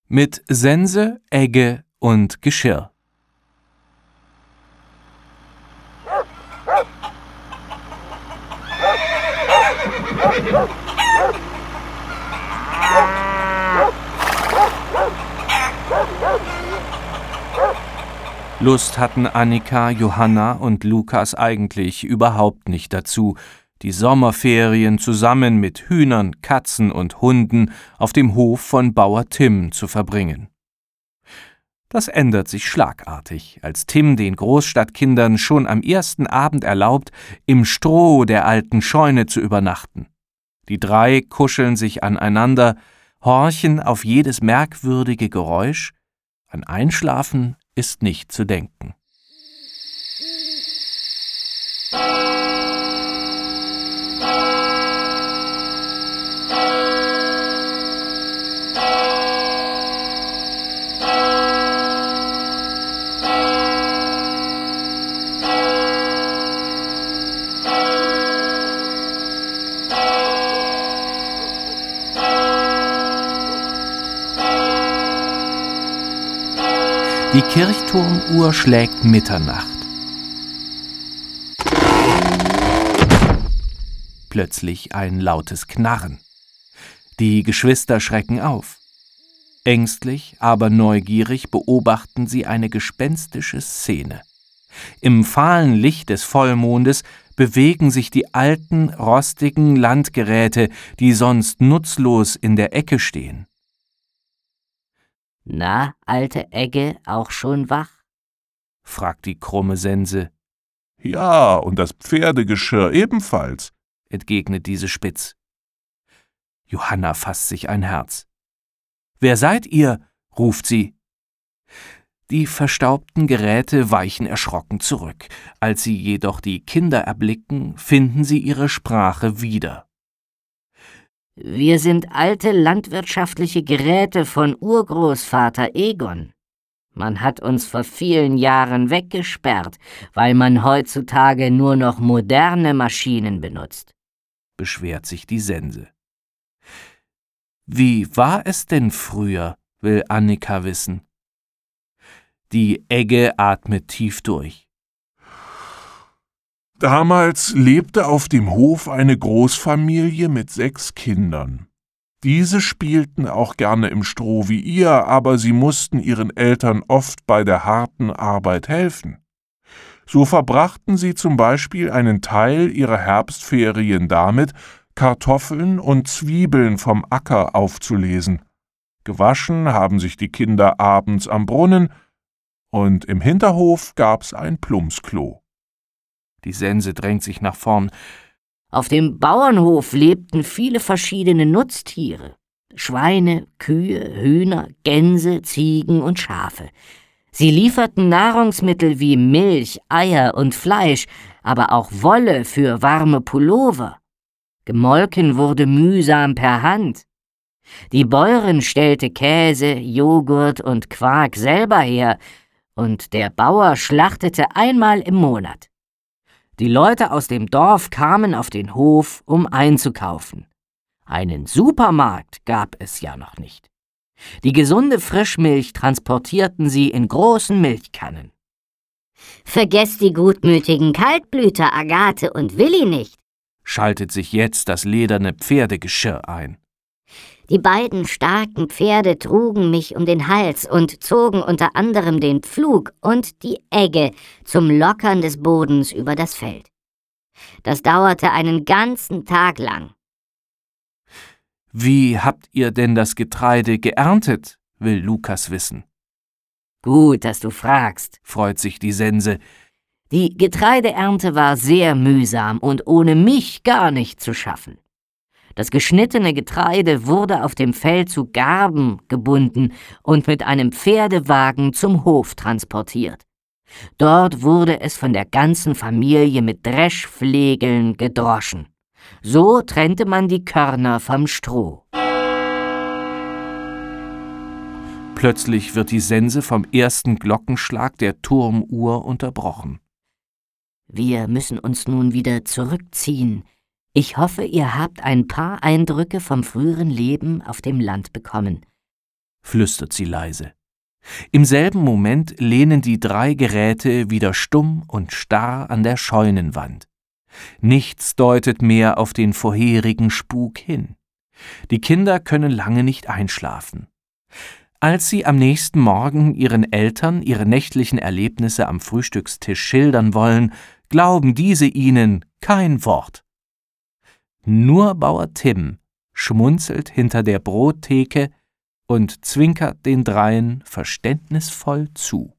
mit Sense, Egge und Geschirr. Lust hatten Annika, Johanna und Lukas eigentlich überhaupt nicht dazu, die Sommerferien zusammen mit Hühnern, Katzen und Hunden auf dem Hof von Bauer Tim zu verbringen. Das ändert sich schlagartig, als Tim den Großstadtkindern schon am ersten Abend erlaubt, im Stroh der alten Scheune zu übernachten. Die drei kuscheln sich aneinander, horchen auf jedes merkwürdige Geräusch. An Einschlafen ist nicht zu denken. Die Kirchturmuhr schlägt Mitternacht. Plötzlich ein lautes Knarren. Die Geschwister schrecken auf. Ängstlich, aber neugierig beobachten sie eine gespenstische Szene. Im fahlen Licht des Vollmondes bewegen sich die alten, rostigen Landgeräte, die sonst nutzlos in der Ecke stehen. »Na, alte Egge, auch schon wach?« fragt die krumme Sense. »Ja, und das Pferdegeschirr ebenfalls«, entgegnet diese spitz. Johanna fasst sich ein Herz. »Wer seid ihr?« ruft sie. Die verstaubten Geräte weichen erschrocken zurück. Als sie jedoch die Kinder erblicken, finden sie ihre Sprache wieder. »Wir sind alte landwirtschaftliche Geräte von Urgroßvater Egon. Man hat uns vor vielen Jahren weggesperrt, weil man heutzutage nur noch moderne Maschinen benutzt«, beschwert sich die Sense. Wie war es denn früher, will Annika wissen. Die Egge atmet tief durch. Damals lebte auf dem Hof eine Großfamilie mit 6 Kindern. Diese spielten auch gerne im Stroh wie ihr, aber sie mussten ihren Eltern oft bei der harten Arbeit helfen. So verbrachten sie zum Beispiel einen Teil ihrer Herbstferien damit, Kartoffeln und Zwiebeln vom Acker aufzulesen. Gewaschen haben sich die Kinder abends am Brunnen, und im Hinterhof gab's ein Plumpsklo. Die Sense drängt sich nach vorn. »Auf dem Bauernhof lebten viele verschiedene Nutztiere. Schweine, Kühe, Hühner, Gänse, Ziegen und Schafe. Sie lieferten Nahrungsmittel wie Milch, Eier und Fleisch, aber auch Wolle für warme Pullover. Gemolken wurde mühsam per Hand. Die Bäuerin stellte Käse, Joghurt und Quark selber her, und der Bauer schlachtete einmal im Monat. Die Leute aus dem Dorf kamen auf den Hof, um einzukaufen. Einen Supermarkt gab es ja noch nicht. Die gesunde Frischmilch transportierten sie in großen Milchkannen. »Vergesst die gutmütigen Kaltblüter Agathe und Willi nicht«, schaltet sich jetzt das lederne Pferdegeschirr ein. »Die beiden starken Pferde trugen mich um den Hals und zogen unter anderem den Pflug und die Egge zum Lockern des Bodens über das Feld. Das dauerte einen ganzen Tag lang.« »Wie habt ihr denn das Getreide geerntet?« will Lukas wissen. »Gut, dass du fragst«, freut sich die Sense. »Die Getreideernte war sehr mühsam und ohne mich gar nicht zu schaffen. Das geschnittene Getreide wurde auf dem Feld zu Garben gebunden und mit einem Pferdewagen zum Hof transportiert. Dort wurde es von der ganzen Familie mit Dreschflegeln gedroschen. So trennte man die Körner vom Stroh.« Plötzlich wird die Sense vom ersten Glockenschlag der Turmuhr unterbrochen. »Wir müssen uns nun wieder zurückziehen. Ich hoffe, ihr habt ein paar Eindrücke vom früheren Leben auf dem Land bekommen. flüstert sie leise. Im selben Moment lehnen die 3 Geräte wieder stumm und starr an der Scheunenwand. Nichts deutet mehr auf den vorherigen Spuk hin. Die Kinder können lange nicht einschlafen. Als sie am nächsten Morgen ihren Eltern ihre nächtlichen Erlebnisse am Frühstückstisch schildern wollen, glauben diese ihnen kein Wort. Nur Bauer Tim schmunzelt hinter der Brottheke und zwinkert den 3 verständnisvoll zu.